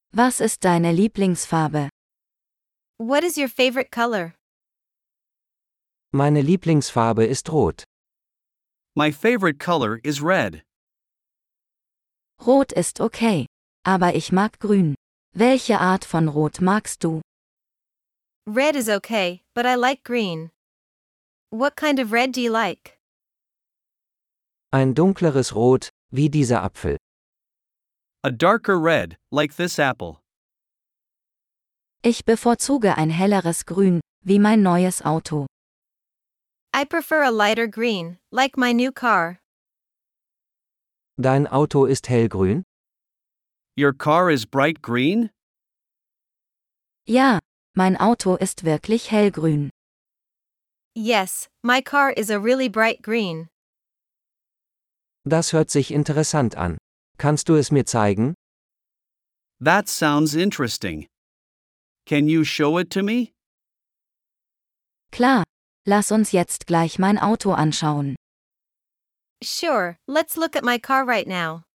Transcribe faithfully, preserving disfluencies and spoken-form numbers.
Was ist deine Lieblingsfarbe? What is your favorite color? Meine Lieblingsfarbe ist rot. My favorite color is red. Rot ist okay. Aber ich mag grün. Welche Art von Rot magst du? Red is okay, but I like green. What kind of red do you like? Ein dunkleres Rot, wie dieser Apfel. A darker red, like this apple. Ich bevorzuge ein helleres Grün, wie mein neues Auto. I prefer a lighter green, like my new car. Dein Auto ist hellgrün? Your car is bright green? Ja, mein Auto ist wirklich hellgrün. Yes, my car is a really bright green. Das hört sich interessant an. Kannst du es mir zeigen? That sounds interesting. Can you show it to me? Klar, lass uns jetzt gleich mein Auto anschauen. Sure, let's look at my car right now.